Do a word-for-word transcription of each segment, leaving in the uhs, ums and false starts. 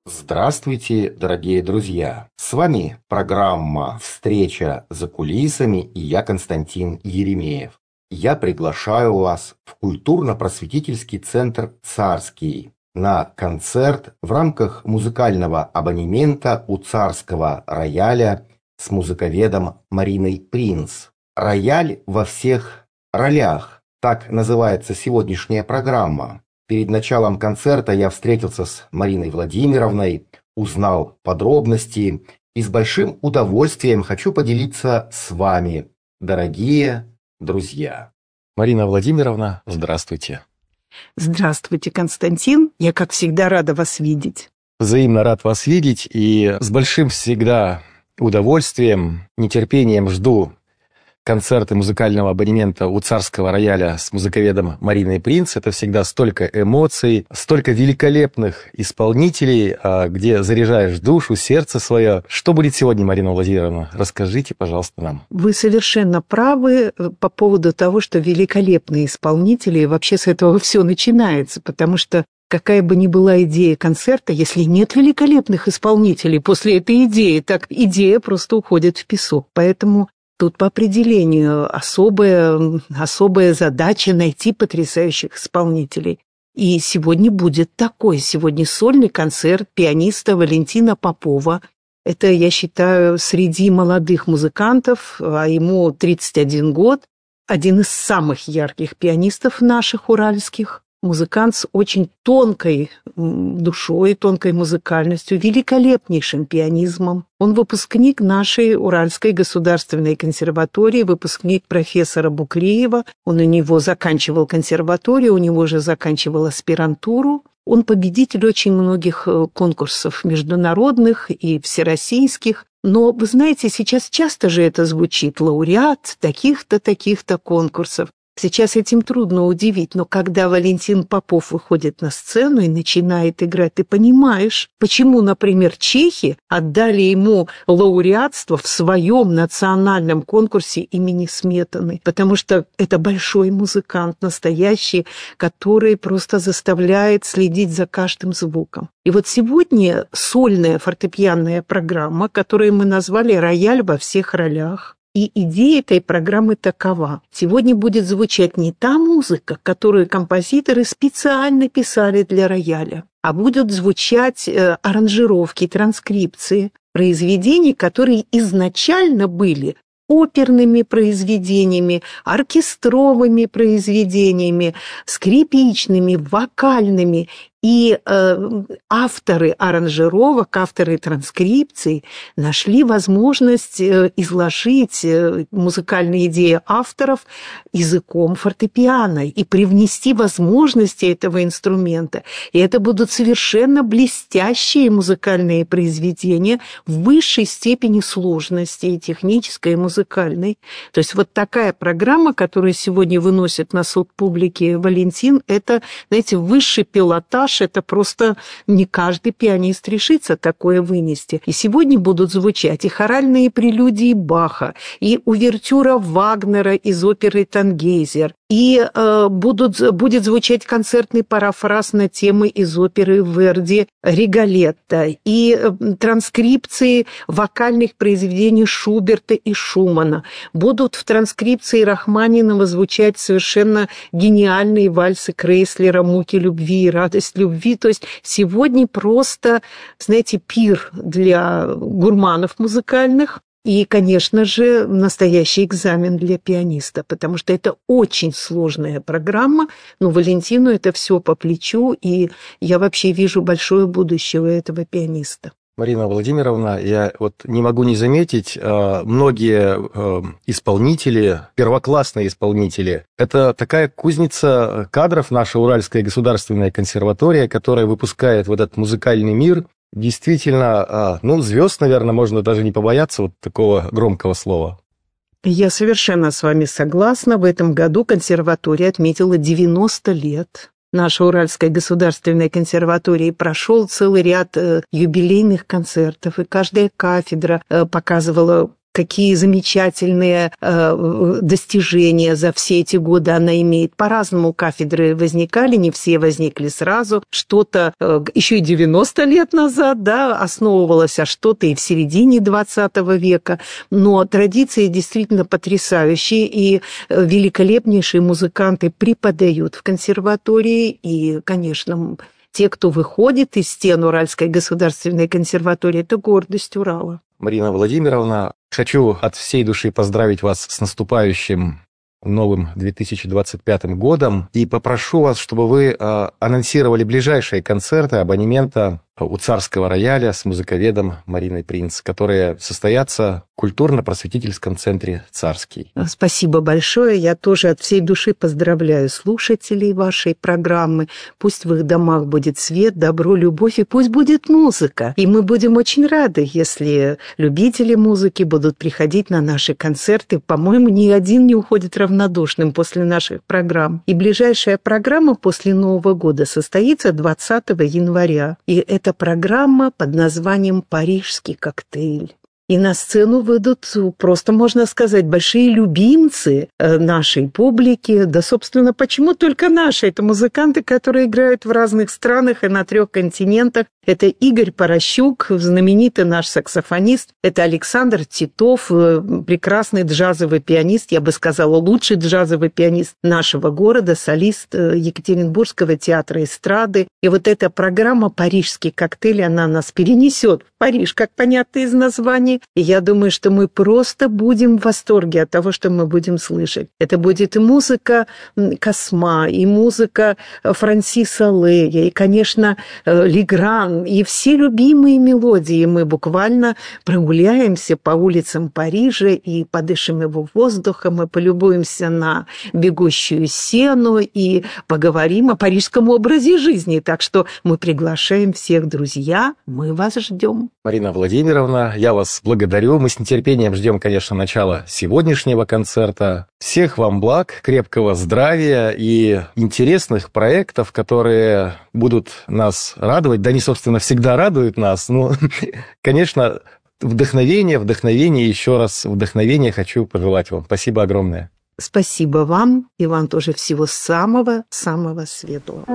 Здравствуйте, дорогие друзья! С вами программа «Встреча за кулисами» и я, Константин Еремеев. Я приглашаю вас в культурно-просветительский центр «Царский» на концерт в рамках музыкального абонемента у Царского рояля с музыковедом Мариной Принц. «Рояль во всех ролях» – так называется сегодняшняя программа. Перед началом концерта я встретился с Мариной Владимировной, узнал подробности и с большим удовольствием хочу поделиться с вами, дорогие друзья. Марина Владимировна, здравствуйте. Здравствуйте, Константин. Я, как всегда, рада вас видеть. Взаимно рад вас видеть и с большим всегда удовольствием, нетерпением жду концерты музыкального абонемента у Царского рояля с музыковедом Мариной Принц. Это всегда столько эмоций, столько великолепных исполнителей, где заряжаешь душу, сердце свое. Что будет сегодня, Марина Владимировна? Расскажите, пожалуйста, нам. Вы совершенно правы по поводу того, что великолепные исполнители, и вообще с этого все начинается, потому что какая бы ни была идея концерта, если нет великолепных исполнителей после этой идеи, так идея просто уходит в песок. Поэтому тут по определению особая, особая задача найти потрясающих исполнителей. И сегодня будет такой. Сегодня сольный концерт пианиста Валентина Попова. Это, я считаю, среди молодых музыкантов, а ему тридцать один год, один из самых ярких пианистов наших уральских. Музыкант с очень тонкой душой, тонкой музыкальностью, великолепнейшим пианизмом. Он выпускник нашей Уральской государственной консерватории, выпускник профессора Букреева. Он у него заканчивал консерваторию, у него же заканчивал аспирантуру. Он победитель очень многих конкурсов международных и всероссийских. Но, вы знаете, сейчас часто же это звучит: лауреат таких-то, таких-то конкурсов. Сейчас этим трудно удивить, но когда Валентин Попов выходит на сцену и начинает играть, ты понимаешь, почему, например, чехи отдали ему лауреатство в своем национальном конкурсе имени Сметаны, потому что это большой музыкант, настоящий, который просто заставляет следить за каждым звуком. И вот сегодня сольная фортепианная программа, которую мы назвали «Рояль во всех ролях». И идея этой программы такова. Сегодня будет звучать не та музыка, которую композиторы специально писали для рояля, а будут звучать э, аранжировки, транскрипции произведений, которые изначально были оперными произведениями, оркестровыми произведениями, скрипичными, вокальными. И э, авторы аранжировок, авторы транскрипций нашли возможность э, изложить э, музыкальные идеи авторов языком фортепиано и привнести возможности этого инструмента. И это будут совершенно блестящие музыкальные произведения в высшей степени сложности, и технической, и музыкальной. То есть вот такая программа, которую сегодня выносит на суд публики Валентин, это, знаете, высший пилотаж. Это просто не каждый пианист решится такое вынести. И сегодня будут звучать и хоральные прелюдии Баха, и увертюра Вагнера из оперы «Тангейзер», и э, будут, будет звучать концертный парафраз на темы из оперы Верди «Риголетто», и э, транскрипции вокальных произведений Шуберта и Шумана. Будут в транскрипции Рахманинова звучать совершенно гениальные вальсы Крейслера «Муки любви» и «Радость любви». То есть сегодня просто, знаете, пир для гурманов музыкальных. И, конечно же, настоящий экзамен для пианиста, потому что это очень сложная программа, но Валентину это все по плечу, и я вообще вижу большое будущее у этого пианиста. Марина Владимировна, я вот не могу не заметить, многие исполнители, первоклассные исполнители, это такая кузница кадров, наша Уральская государственная консерватория, которая выпускает вот этот музыкальный мир. Действительно, ну, звезд, наверное, можно даже не побояться вот такого громкого слова. Я совершенно с вами согласна. В этом году консерватория отметила девяносто лет. Наша Уральская государственная консерватория прошел целый ряд э, юбилейных концертов, и каждая кафедра э, показывала какие замечательные э, достижения за все эти годы она имеет. По-разному кафедры возникали, не все возникли сразу. Что-то э, еще и девяносто лет назад, да, основывалось, а что-то и в середине двадцатого века. Но традиции действительно потрясающие, и великолепнейшие музыканты преподают в консерватории, и, конечно, те, кто выходит из стен Уральской государственной консерватории, это гордость Урала. Марина Владимировна, хочу от всей души поздравить вас с наступающим новым две тысячи двадцать пятым годом и попрошу вас, чтобы вы э, анонсировали ближайшие концерты абонемента у Царского рояля с музыковедом Мариной Принц, которые состоятся в культурно-просветительском центре «Царский». Спасибо большое. Я тоже от всей души поздравляю слушателей вашей программы. Пусть в их домах будет свет, добро, любовь, и пусть будет музыка. И мы будем очень рады, если любители музыки будут приходить на наши концерты. По-моему, ни один не уходит равнодушным после наших программ. И ближайшая программа после Нового года состоится двадцатого января. И это программа под названием «Парижский коктейль». И на сцену выйдут, просто можно сказать, большие любимцы нашей публики. Да, собственно, почему только наши? Это музыканты, которые играют в разных странах и на трех континентах. Это Игорь Порощук, знаменитый наш саксофонист. Это Александр Титов, прекрасный джазовый пианист, я бы сказала, лучший джазовый пианист нашего города, солист Екатеринбургского театра эстрады. И вот эта программа «Парижский коктейль», она нас перенесет в Париж, как понятно из названия. И я думаю, что мы просто будем в восторге от того, что мы будем слышать. Это будет и музыка Косма, и музыка Франсиса Лея, и, конечно, Легран, и все любимые мелодии. Мы буквально прогуляемся по улицам Парижа и подышим его воздухом, и полюбуемся на бегущую сену, и поговорим о парижском образе жизни. Так что мы приглашаем всех, друзья, мы вас ждем. Марина Владимировна, я вас благодарю. Мы с нетерпением ждем, конечно, начала сегодняшнего концерта. Всех вам благ, крепкого здравия и интересных проектов, которые будут нас радовать. Да, они, собственно, всегда радуют нас. Ну, конечно, вдохновение, вдохновение, еще раз вдохновение хочу пожелать вам. Спасибо огромное. Спасибо вам, и вам тоже всего самого-самого светлого.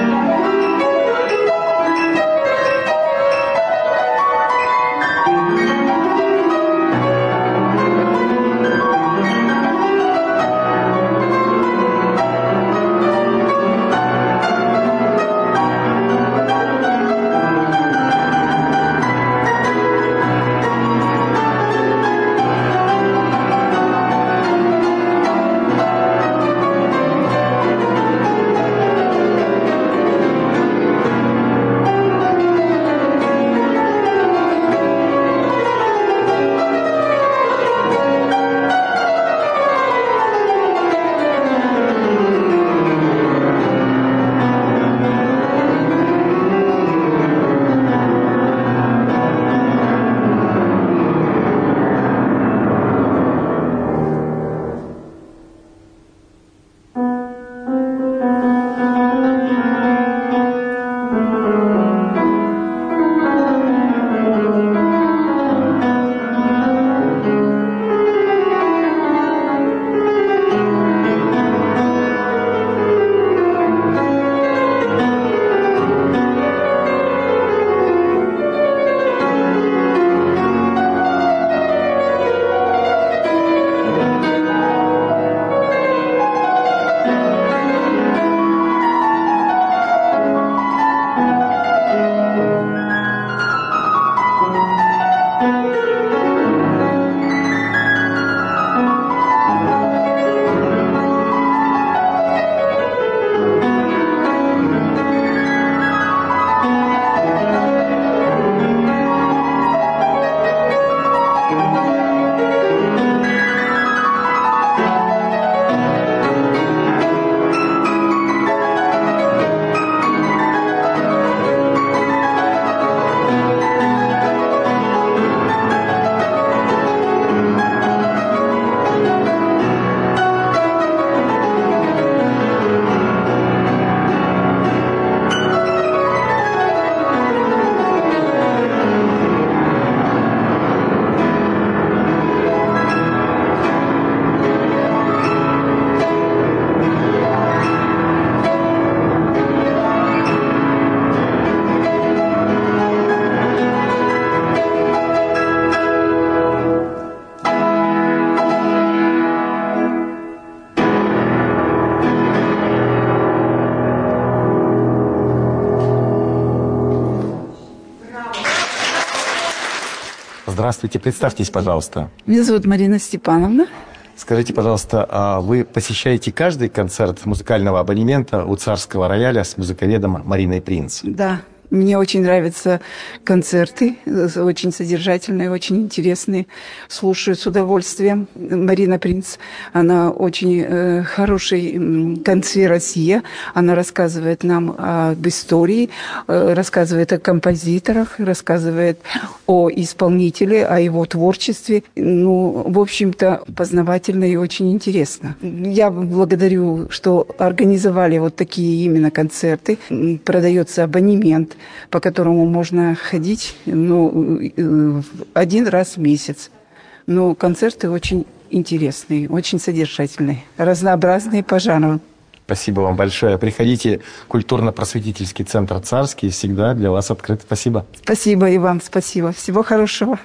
Здравствуйте, представьтесь, пожалуйста. Меня зовут Марина Степановна. Скажите, пожалуйста, а вы посещаете каждый концерт музыкального абонемента у Царского рояля с музыковедом Мариной Принц? Да. Мне очень нравятся концерты, очень содержательные, очень интересные. Слушаю с удовольствием. Марина Принц, она очень э, хороший конце Россия. Она рассказывает нам об истории, э, рассказывает о композиторах, рассказывает о исполнителе, о его творчестве. Ну, в общем-то, познавательно и очень интересно. Я благодарю, что организовали вот такие именно концерты. Продается абонемент, по которому можно ходить ну, один раз в месяц. Но концерты очень интересные, очень содержательные, разнообразные по жанру. Спасибо вам большое. Приходите в культурно-просветительский центр «Царский». Всегда для вас открыт. Спасибо. Спасибо и вам спасибо. Всего хорошего.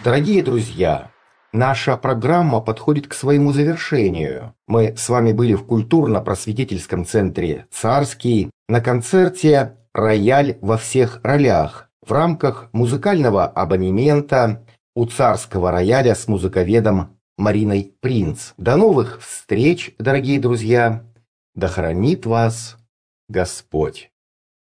Дорогие друзья, наша программа подходит к своему завершению. Мы с вами были в культурно-просветительском центре «Царский» на концерте «Рояль во всех ролях» в рамках музыкального абонемента у Царского рояля с музыковедом Мариной Принц. До новых встреч, дорогие друзья! Да хранит вас Господь!